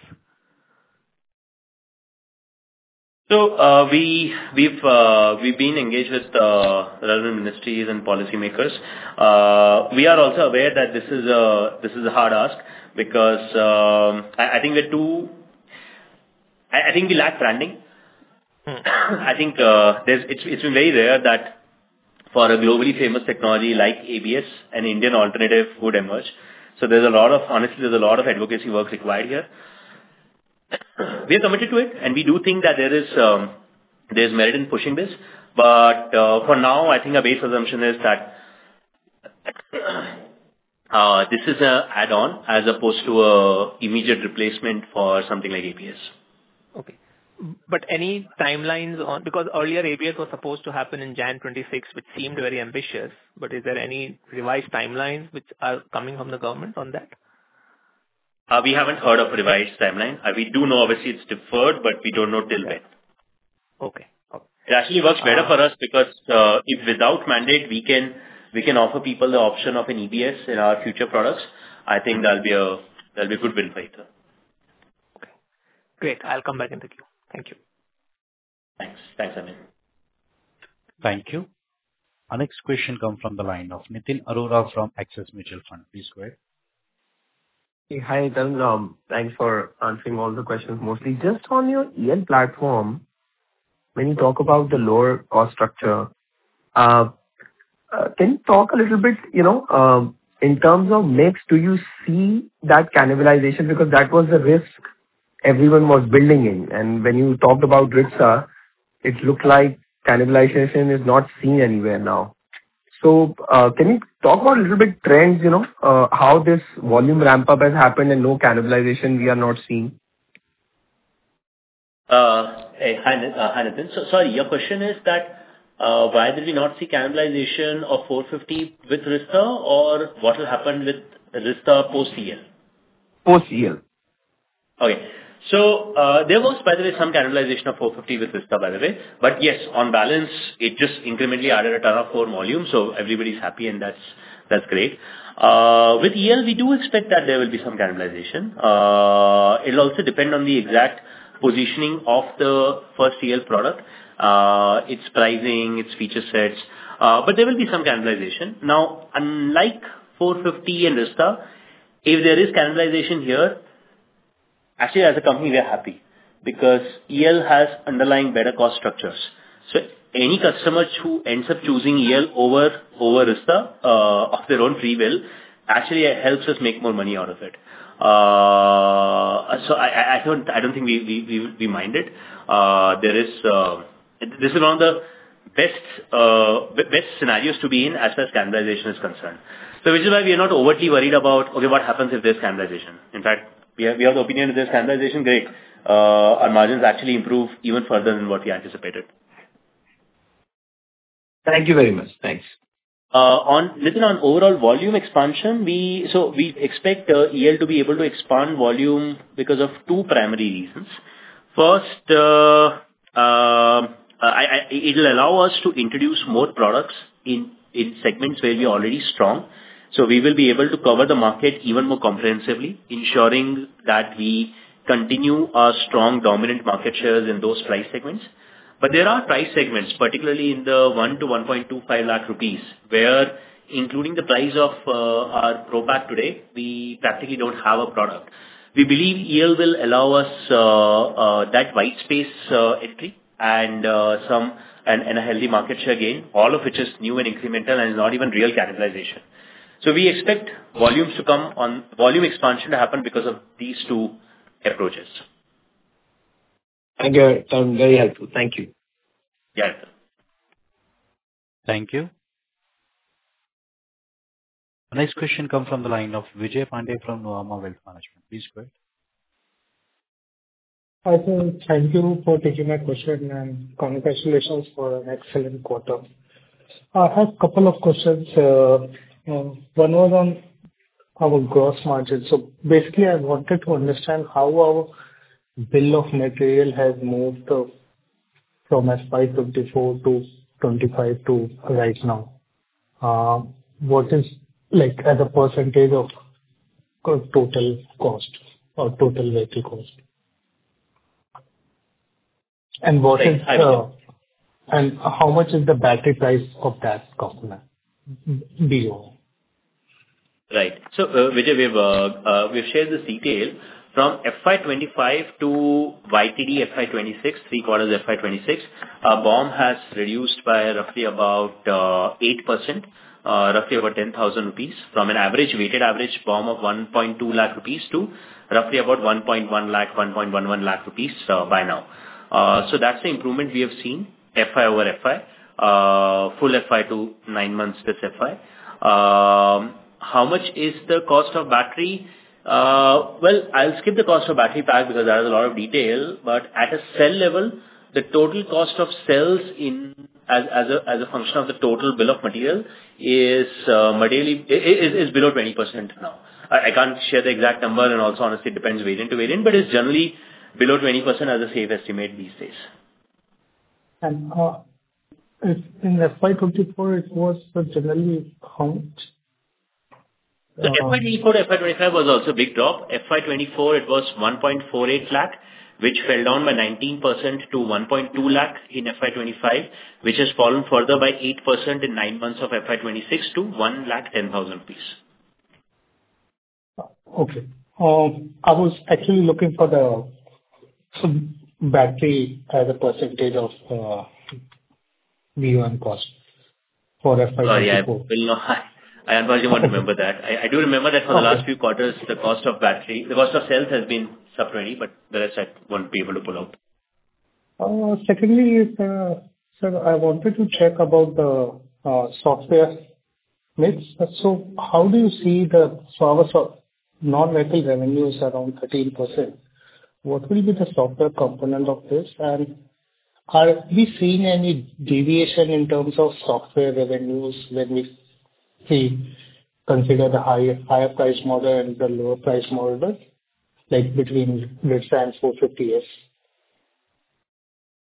So uh, we we've uh, we've been engaged with uh, relevant ministries and policymakers. Uh, we are also aware that this is a this is a hard ask because um, I, I think we're too. I, I think we lack branding. Hmm. I think uh, there's it's it's been very rare that for a globally famous technology like A B S, an Indian alternative would emerge. So there's a lot of honestly there's a lot of advocacy work required here. We are committed to it, and we do think that there is um, there's merit in pushing this. But uh, for now, I think our base assumption is that uh, this is an add-on as opposed to a immediate replacement for something like A B S. Okay. But any timelines on, because earlier A B S was supposed to happen in January twenty-six, which seemed very ambitious. But is there any revised timelines which are coming from the government on that? Uh, we haven't heard of revised timeline. Uh, we do know obviously it's deferred, but we don't know till okay. when. Okay. okay. It actually works better uh, for us because uh, if without mandate we can we can offer people the option of an E B S in our future products. I think that'll be a that'll be a good win for Ather. Okay. Great. I'll come back in the queue. Thank you. Thanks. Thanks, Amin. Thank you. Our next question comes from the line of Nitin Arora from Axis Mutual Fund. Please go ahead. Hey, hi, Tarun. Um, thanks for answering all the questions mostly. Just on your E L platform, when you talk about the lower cost structure, uh, uh, can you talk a little bit, you know, um, in terms of mix, do you see that cannibalization? Because that was the risk everyone was building in. And when you talked about Rizta, it looked like cannibalization is not seen anywhere now. So uh, can you talk about a little bit trends, you know, uh, how this volume ramp up has happened and no cannibalization we are not seeing? Uh, hey, hi, uh, hi Nitin. So, sorry, your question is that uh, why did we not see cannibalization of four fifty with Rizta, or what will happen with Rizta post E L? Post E L. Okay. So uh, there was, by the way, some cannibalization of four fifty with Rizta, by the way. But yes, on balance, it just incrementally added a ton of core volume, so everybody's happy, and that's That's great. Uh, with E L, we do expect that there will be some cannibalization. Uh, it'll also depend on the exact positioning of the first E L product, uh, its pricing, its feature sets, uh, but there will be some cannibalization. Now, unlike four fifty and Rizta, if there is cannibalization here, actually as a company we are happy because E L has underlying better cost structures. So any customer who ends up choosing E L over over Rizta uh, of their own free will actually helps us make more money out of it. Uh, so I, I don't I don't think we we we, we mind it. Uh, there is uh, this is one of the best uh, best scenarios to be in as far as cannibalization is concerned. So which is why we are not overtly worried about okay what happens if there's cannibalization. In fact, we have we have the opinion if there's cannibalization, great. Uh, our margins actually improve even further than what we anticipated. Thank you very much. Thanks. Uh, on Nitin, on overall volume expansion, we so we expect uh, E L to be able to expand volume because of two primary reasons. First, uh, uh, I, I, it'll allow us to introduce more products in in segments where we are already strong. So we will be able to cover the market even more comprehensively, ensuring that we continue our strong dominant market shares in those price segments. But there are price segments, particularly in the one to one point two five lakh rupees, where including the price of uh, our Pro Pack today, we practically don't have a product. We believe E L will allow us uh, uh, that white space uh, entry and uh, some and, and a healthy market share gain, all of which is new and incremental and not even real cannibalization. So we expect volumes to come on volume expansion to happen because of these two approaches. Thank you. Sounds very helpful. Thank you. Yeah. Thank you. The next question comes from the line of Vijay Pandey from Nuvama Wealth Management. Please go ahead. Hi, sir. Thank you for taking my question and congratulations for an excellent quarter. I have a couple of questions. Uh, uh, one was on our gross margin. So basically, I wanted to understand how our bill of material has moved uh, from F Y twenty-four to twenty-five to right now. Uh, what is like as a percentage of total cost or total vehicle cost? And what is uh, and how much is the battery price of that component? B O. Right. So, uh, Vijay, we've uh, uh, we've shared this detail from F Y twenty-five to Y T D F Y twenty-six, three quarters F Y twenty-six. Our B O M has reduced by roughly about uh, eight percent, uh, roughly about ten thousand rupees, from an average weighted average B O M of one point two lakh rupees to roughly about one point one lakh, one point one one lakh rupees uh, by now. Uh, so that's the improvement we have seen F Y over F Y, uh, full F Y to nine months this F Y. Um, how much is the cost of battery? Uh, well, I'll skip the cost of battery pack because there is a lot of detail, but at a cell level, the total cost of cells in as, as, a, as a function of the total bill of material is, uh, materially, is, is below twenty percent now. I, I can't share the exact number, and also honestly it depends variant to variant, but it's generally below twenty percent as a safe estimate these days. And uh, if in F Y twenty-four it was uh, generally how much? So F Y twenty-four to F Y twenty-five was also a big drop. F Y twenty-four it was one point four eight lakh, which fell down by nineteen percent to one point two lakh in F Y twenty-five, which has fallen further by eight percent in nine months of F Y twenty-six to one lakh ten thousand rupees. Okay. Um, I was actually looking for the battery as a percentage of uh, V O N cost for F Y twenty-four. Sorry, I will not. I unfortunately won't remember that. I, I do remember that for the last few quarters, the cost of battery, the cost of cells has been sub twenty, but the rest I won't be able to pull out. Uh, secondly, uh, sir, I wanted to check about the uh, software mix. So how do you see the so our so non-vehicle revenues around thirteen percent? What will be the software component of this? And are we seeing any deviation in terms of software revenues when we see consider the higher higher price model and the lower price model, like between Rizta and four fifty S?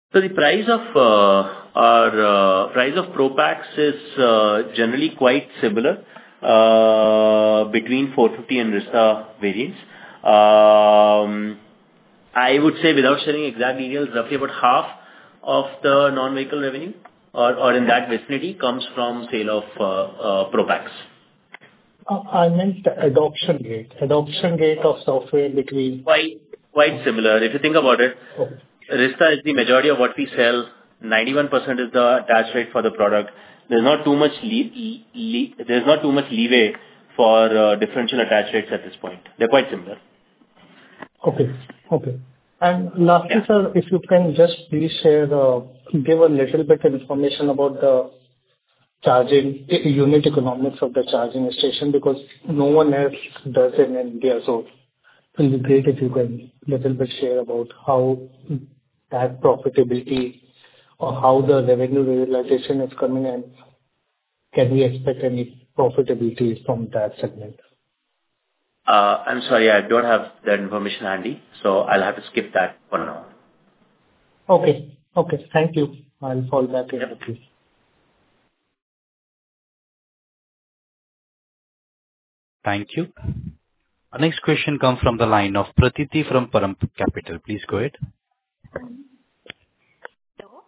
So the price of uh, our uh, price of Pro-Packs is uh, generally quite similar uh, between four fifty and Rizta variants. Um, I would say, without sharing exact details, roughly about half of the non-vehicle revenue, or, or in that vicinity, comes from sale of uh, uh, Pro-Packs. Uh, I meant the adoption rate. Adoption rate of software between... Quite, quite similar. If you think about it, Okay. Rizta is the majority of what we sell. ninety-one percent is the attach rate for the product. There's not too much le- le- there's not too much leeway for uh, differential attach rates at this point. They're quite similar. Okay. Okay. And lastly, Yeah. sir, if you can just please share, uh, give a little bit information about the charging i- unit economics of the charging station, because no one else does it in India. So it will be great if you can little bit share about how that profitability or how the revenue realization is coming, and can we expect any profitability from that segment? Uh, I'm sorry, I don't have that information handy, so I'll have to skip that for now. Okay. Okay. Thank you. I'll fall back in Yep. with you. Thank you. Our next question comes from the line of Pratiti from Param Capital. Please go ahead. Hello?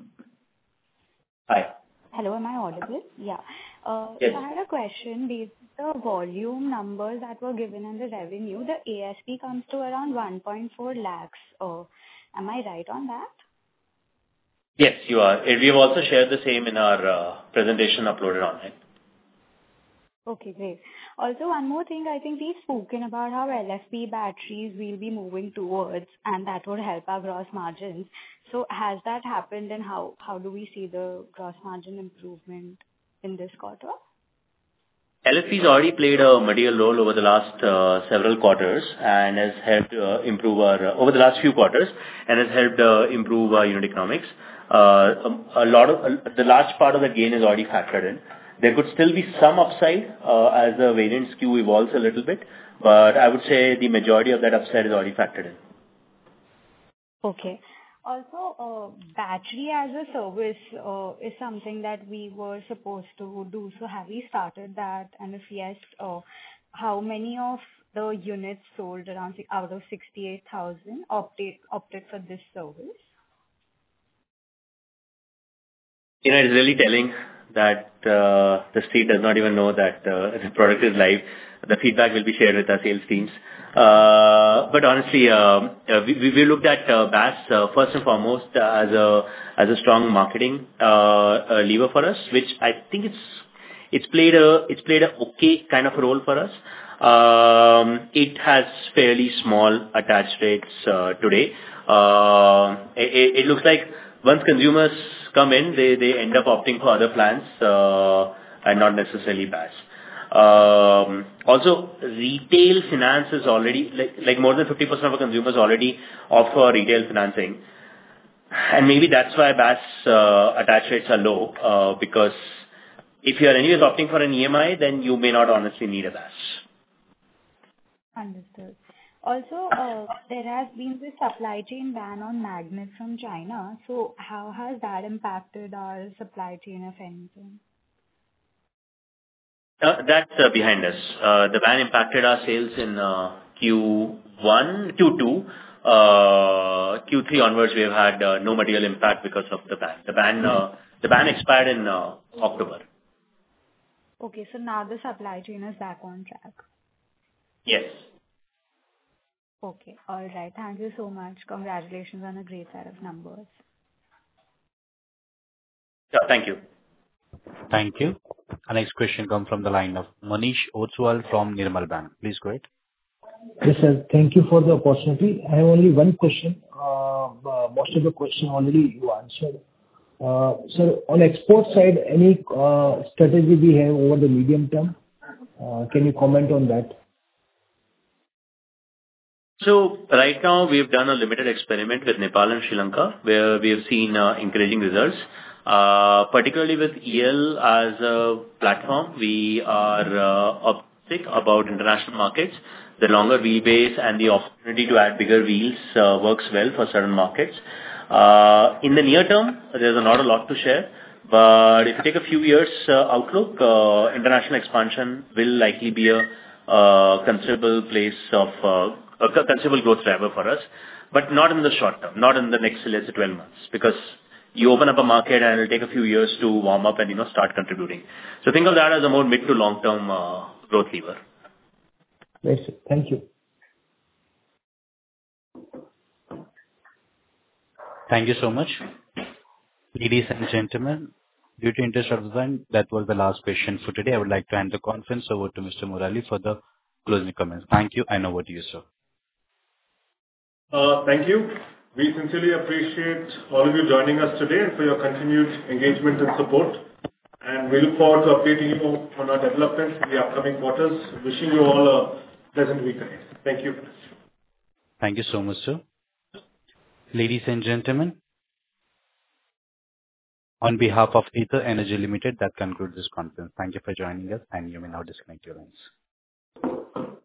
Hi. Hello, am I audible? Yeah. Uh, Yes. So I had a question. Based on the volume numbers that were given in the revenue, the A S P comes to around one point four lakhs. Uh, Am I right on that? Yes, you are. We have also shared the same in our uh, presentation uploaded online. Okay, great. Also, one more thing, I think we've spoken about how L F P batteries we'll be moving towards, and that would help our gross margins. So has that happened, and how, how do we see the gross margin improvement in this quarter? L F P's already played a material role over the last uh, several quarters and has helped uh, improve our, uh, over the last few quarters, and has helped uh, improve our unit economics. Uh, a, a lot of, uh, the large part of the gain is already factored in. There could still be some upside uh, as the variant S K U evolves a little bit, but I would say the majority of that upside is already factored in. Okay. Also, uh, battery as a service uh, is something that we were supposed to do. So have we started that? And if yes, uh, how many of the units sold around si- out of sixty-eight thousand opted opted for this service? You know, it's really telling that uh, the street does not even know that uh, the product is live. The feedback will be shared with our sales teams. Uh, but honestly, uh, uh, we, we looked at uh, B A S uh, first and foremost uh, as a as a strong marketing uh, uh, lever for us, which I think it's it's played a it's played a okay kind of role for us. Um, it has fairly small attach rates uh, today. Uh, it, it looks like once consumers come in, they, they end up opting for other plans uh, and not necessarily B A S. Um, also, retail finance is already, like, like more than fifty percent of our consumers already opt for retail financing. And maybe that's why B A S uh, attach rates are low, uh, because if you are anyways opting for an E M I, then you may not honestly need a B A S. Understood. Also, uh, there has been this supply chain ban on magnets from China. So how has that impacted our supply chain, if anything? Uh, That's uh, behind us. Uh, The ban impacted our sales in uh, Q one, Q two. Uh, Q three onwards, we have had uh, no material impact because of the ban. The ban uh, the ban expired in uh, October. Okay, so now the supply chain is back on track. Yes. Okay. All right. Thank you so much. Congratulations on a great set of numbers. Yeah, thank you. Thank you. Our next question comes from the line of Manish Otswal from Nirmal Bang. Please go ahead. Yes, sir. Thank you for the opportunity. I have only one question. Uh, uh, Most of the question already you answered. Uh, Sir, on export side, any uh, strategy we have over the medium term? Uh, Can you comment on that? So right now, we've done a limited experiment with Nepal and Sri Lanka, where we have seen uh, encouraging results. Uh, particularly with E L as a platform, we are uh, optimistic about international markets. The longer wheelbase and the opportunity to add bigger wheels uh, works well for certain markets. Uh, in the near term, there's not a lot to share, but if you take a few years uh, outlook, uh, international expansion will likely be a uh, considerable place of uh, a considerable growth driver for us, but not in the short term, not in the next, let's say, twelve months, because you open up a market and it'll take a few years to warm up and, you know, start contributing. So think of that as a more mid to long term uh, growth lever. Yes, sir. Thank you. Thank you so much. Ladies and gentlemen, due to interest of time, that was the last question for today. I would like to hand the conference over to Mister Murali for the closing comments. Thank you, and over to you, sir. Uh, Thank you. We sincerely appreciate all of you joining us today and for your continued engagement and support. And we look forward to updating you on our developments in the upcoming quarters. Wishing you all a pleasant week ahead. Thank you. Thank you so much, sir. Ladies and gentlemen, on behalf of Ather Energy Limited, that concludes this conference. Thank you for joining us, and you may now disconnect your lines.